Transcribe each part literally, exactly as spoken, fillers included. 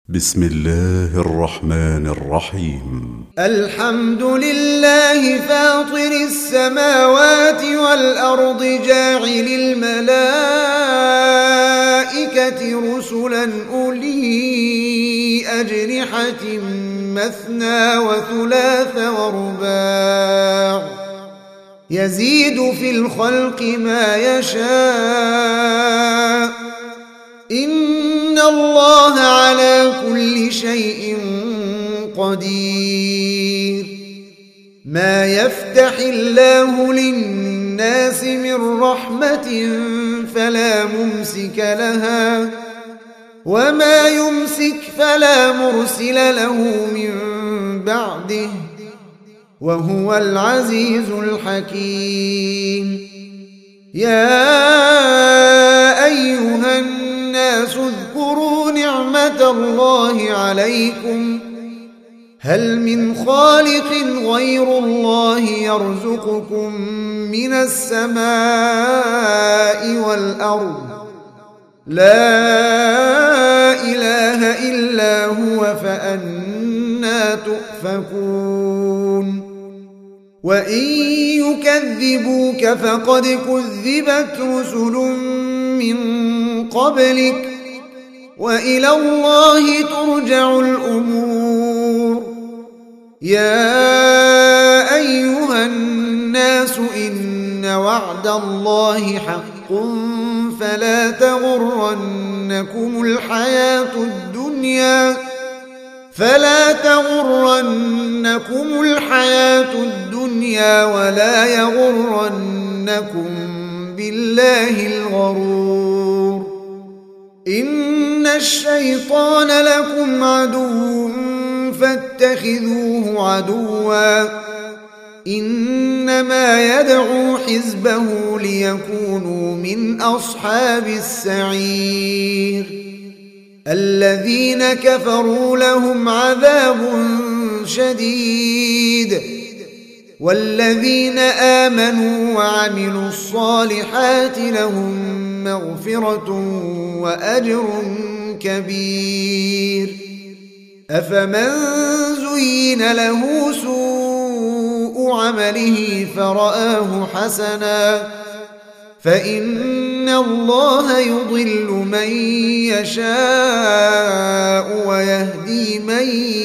بسم الله الرحمن الرحيم. الحمد لله فاطر السماوات والأرض جاعل الملائكة رسلا أولي أجنحة مثنى وثلاث ورباع يزيد في الخلق ما يشاء إن الله على كل شيء قدير. ما يفتح الله للناس من رحمة فلا ممسك لها وما يمسك فلا مرسل له من بعده وهو العزيز الحكيم. يا أيها الناس اذكروا نعمة الله عليكم هل من خالق غير الله يرزقكم من السماء والأرض لا إله إلا هو فأنى تؤفكون. وإن يكذبوك فقد كذبت رسل من قبلك وإلى الله ترجع الأمور. يا أيها الناس إن وعد الله حق فلا تغرنكم الحياة الدنيا فلا تغرنكم الحياة الدنيا ولا يغرنكم بالله الغرور. إن الشيطان لكم عدو فاتخذوه عدوا إنما يدعو حزبه ليكونوا من أصحاب السعير. الذين كفروا لهم عذاب شديد والذين آمنوا وعملوا الصالحات لهم مغفرة وأجر كبير. أفمن زين له سوء عمله فرآه حسنا فإن الله يضل من يشاء ويهدي من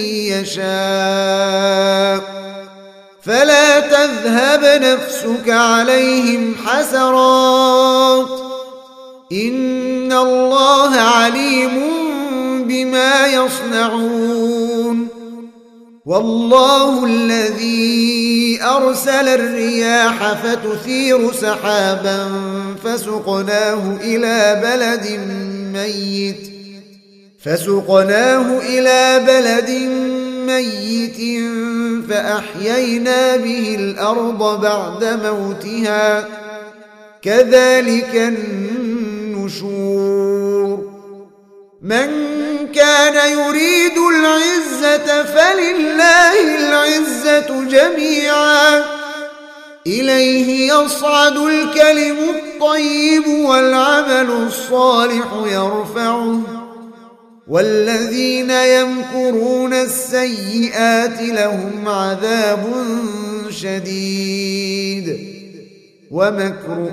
يشاء فلا تذهب نفسك عليهم حسرات إن الله عليم بما يصنعون. والله الذي أرسل الرياح فتثير سحابا فسقناه إلى بلد ميت فسقناه إلى بلد ميت فأحيينا به الأرض بعد موتها كذلك النشور. من كان يريد العزة فلله العزة جميعا إليه يصعد الكلم الطيب والعمل الصالح يرفعه والذين يمكرون السيئات لهم عذاب شديد ومكر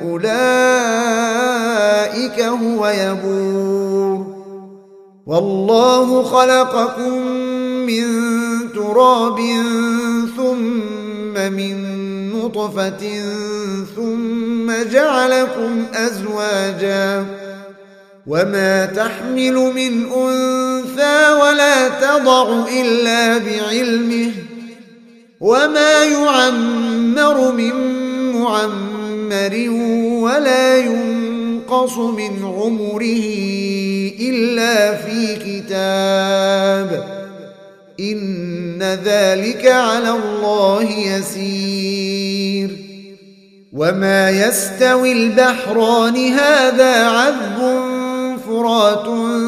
أولئك هو يبور. والله خلقكم من تراب ثم من نطفة ثم جعلكم أزواجا وما تحمل من أنثى ولا تضع إلا بعلمه وما يعمر من معمر ولا ينقص من عمره إلا في كتاب إن ذلك على الله يسير. وما يستوي البحران هذا عذب فرات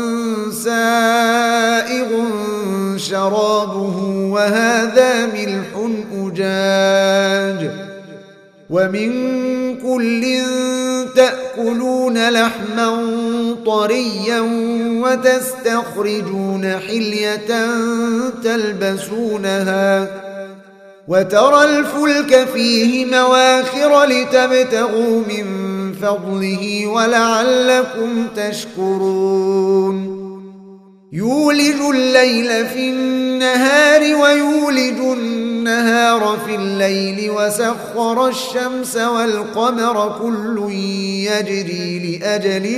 سائغ شرابه وهذا ملح أجاج ومن كل تأكل تأكلون لحما طريا وتستخرجون حلية تلبسونها وترى الفلك فيه مواخر لتبتغوا من فضله ولعلكم تشكرون يولج الليل في النهار ويولج النهار في الليل وسخر الشمس والقمر كل يجري لأجل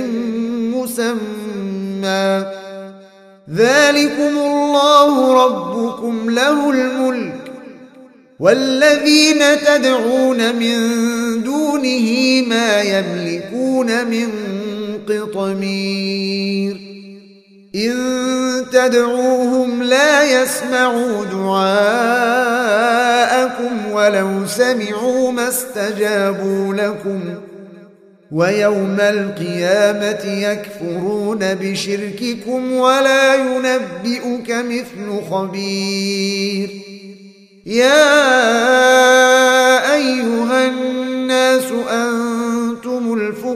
مسمى ذلكم الله ربكم له الملك والذين تدعون من دونه ما يملكون من قطمير إن تدعوهم لا يسمعوا دعاءكم ولو سمعوا ما استجابوا لكم ويوم القيامة يكفرون بشرككم ولا ينبئك مثل خبير يا أيها الناس أنتم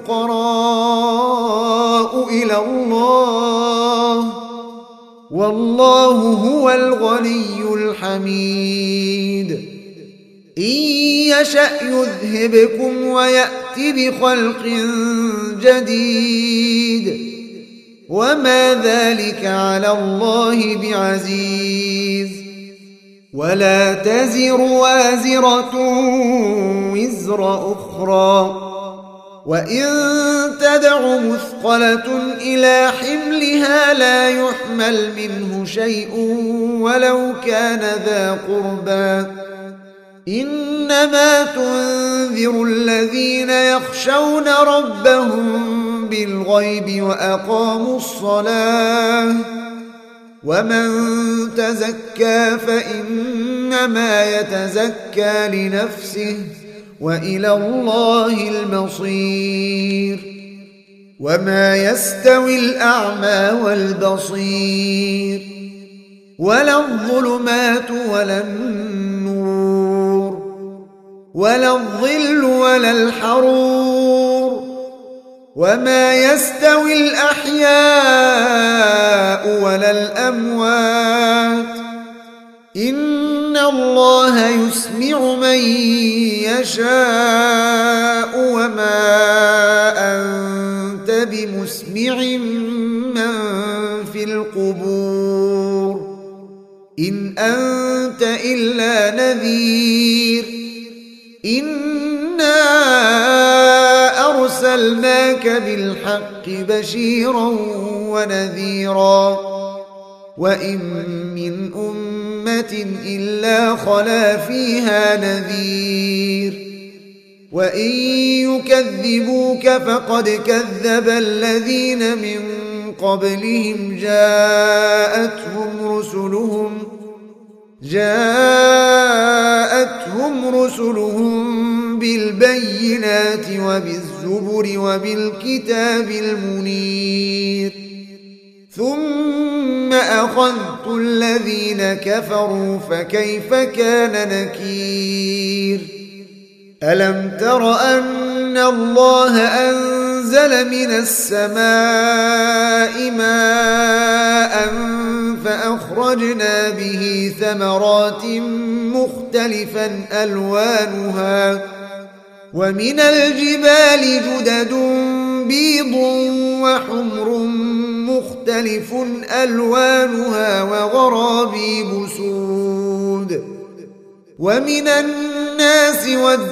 الفقراء إلى الله والله هو الغني الحميد إن يشأ يذهبكم ويأت بخلق جديد وما ذلك على الله بعزيز ولا تزر وازرة وزر أخرى وإن تدع مثقلة إلى حملها لا يحمل منه شيء ولو كان ذا قربى إنما تنذر الذين يخشون ربهم بالغيب وأقاموا الصلاة ومن تزكى فإنما يتزكى لنفسه وإلى الله المصير وما يستوي الأعمى والبصير ولا الظلمات ولا النور ولا الظل ولا الحرور وما يستوي الأحياء ولا الأموات إن الله يسمع من يشاء وما أنت بمسمع من في القبور إن أنت إلا نذير إنا أرسلناك بالحق بشيرا ونذيرا وإن من أمة إلا خلا فيها نذير وإن يكذبوك فقد كذب الذين من قبلهم جاءتهم رسلهم جاءتهم رسلهم بالبينات وبالزبر وبالكتاب المنير ثم أخذت الذين كفروا فكيف كان نكير ألم تر أن الله أنزل من السماء ماء فأخرجنا به ثمرات مختلفا ألوانها ومن الجبال جدد بيض وحمر مختلف ألوانها وغرابيب سود ومن الناس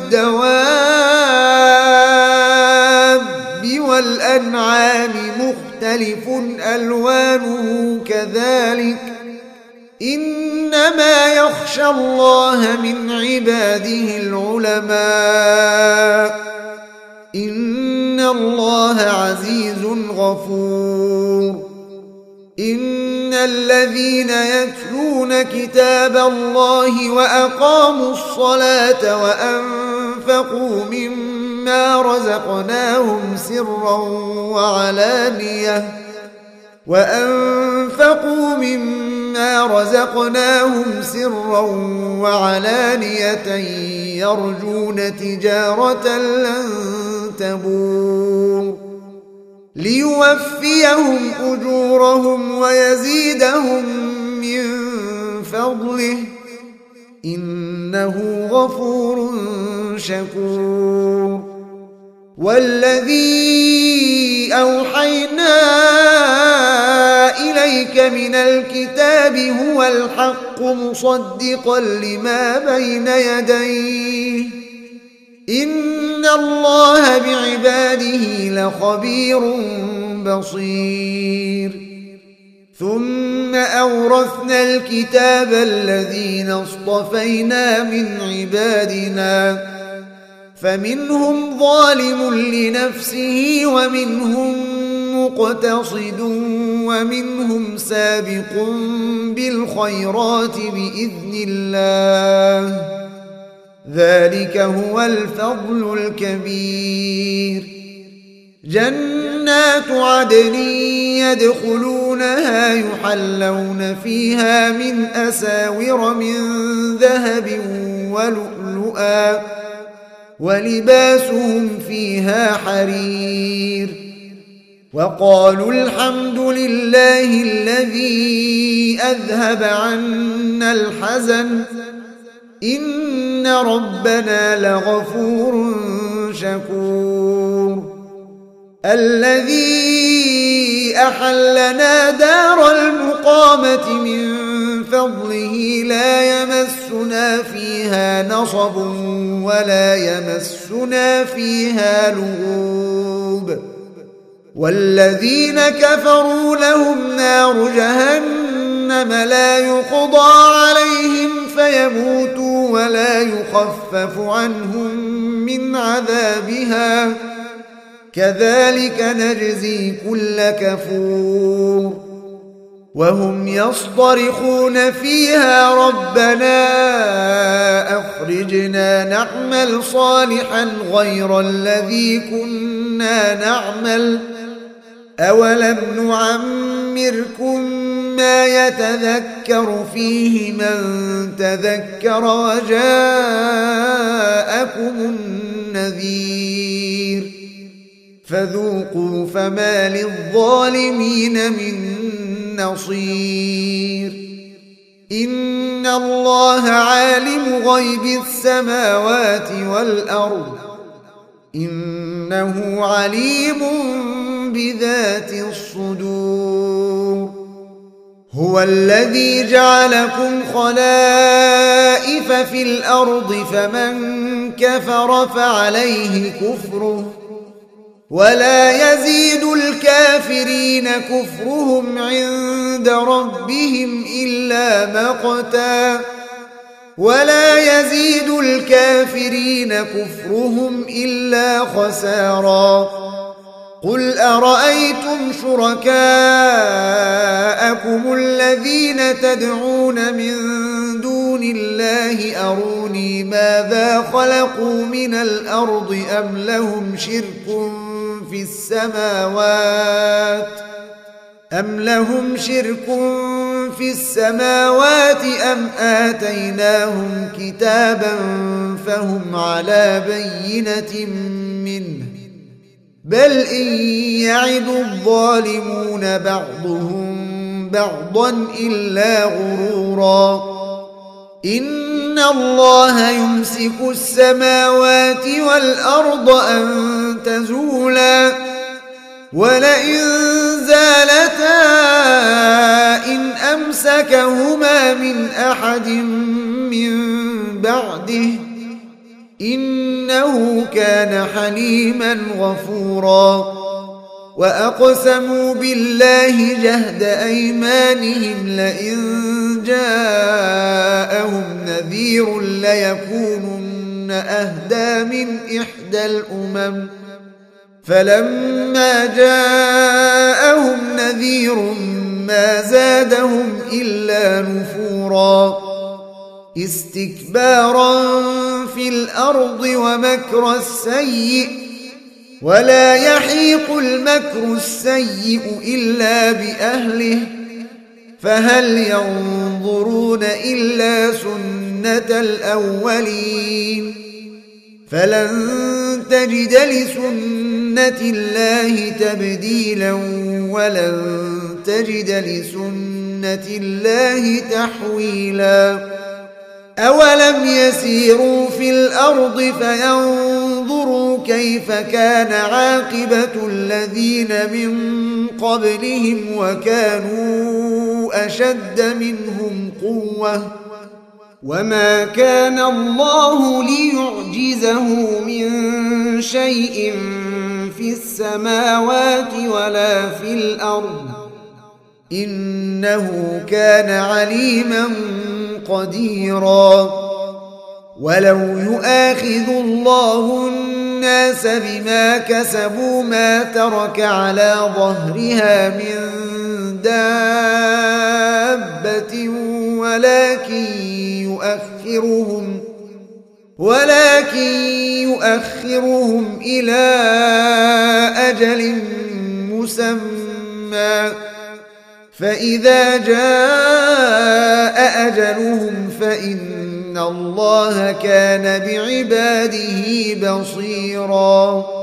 والدواب والأنعام مختلف ألوانه كذلك إنما يخشى الله من عباده العلماء إن الله عزيز غفور إن الذين يتلون كتاب الله وأقاموا الصلاة وأنفقوا مما رزقناهم سرا وعلانية وأنفقوا مما رزقناهم سرا وعلانية يرجون تجارة لن تبور ليوفيهم أجورهم ويزيدهم من فضله إنه غفور شكور والذي أوحينا إليك من الكتاب هو الحق مصدقا لما بين يديه إن الله بعباده لخبير بصير ثم أورثنا الكتاب الذين اصطفينا من عبادنا فمنهم ظالم لنفسه ومنهم مقتصد ومنهم سابق بالخيرات بإذن الله ذلك هو الفضل الكبير جنات عدن يدخلونها يحلون فيها من أساور من ذهب ولؤلؤا ولباسهم فيها حرير وقالوا الحمد لله الذي أذهب عنا الحزن إن ربنا لغفور شكور الذي أحلنا دار المقامة من فضله لا يمسنا فيها نصب ولا يمسنا فيها لغوب والذين كفروا لهم نار جهنم لا يقضى عليهم فيموتوا ولا يخفف عنهم من عذابها كذلك نجزي كل كفور وهم يصطرخون فيها ربنا أخرجنا نعمل صالحا غير الذي كنا نعمل أولم نعمركم ما يتذكر فيه من تذكر وجاءكم النذير فذوقوا فما للظالمين من نصير إن الله عالم غيب السماوات والأرض إنه عليم بذات الصدور هو الذي جعلكم خلائف في الأرض فمن كفر فعليه كفره ولا يزيد الكافرين كفرهم عند ربهم إلا مقتا ولا يزيد الكافرين كفرهم إلا خسارا قل أرأيتم شركاءكم الذين تدعون من دون الله أروني ماذا خلقوا من الأرض أم لهم شرك في السماوات أم لهم شرك في السماوات أم آتيناهم كتابا فهم على بينة منه بل إن يعد الظالمون بعضهم بعضا إلا غرورا إن الله يمسك السماوات والأرض أن تزولا ولئن زالتا إن أمسكهما من أحد من بعده إنه كان حليما غفورا وأقسموا بالله جهد أيمانهم لئن جاءهم نذير ليكونن أهدى من إحدى الأمم فلما جاءهم نذير ما زادهم إلا نفورا استكبارا في الأرض ومكر السيء ولا يحيق المكر السيء إلا بأهله فهل ينظرون إلا سنة الأولين فلن تجد لسنة الله تبديلا ولن تجد لسنة الله تحويلا أولم يسيروا في الأرض فينظروا كيف كان عاقبة الذين من قبلهم وكانوا أشد منهم قوة وما كان الله ليعجزه من شيء في السماوات ولا في الأرض إنه كان عليما قديرا ولو يؤاخذ الله الناس بما كسبوا ما ترك على ظهرها من دابة ولكن يؤخرهم ولكن يؤخرهم إلى أجل مسمى فإذا جاء أجلهم فإن الله كان بعباده بصيراً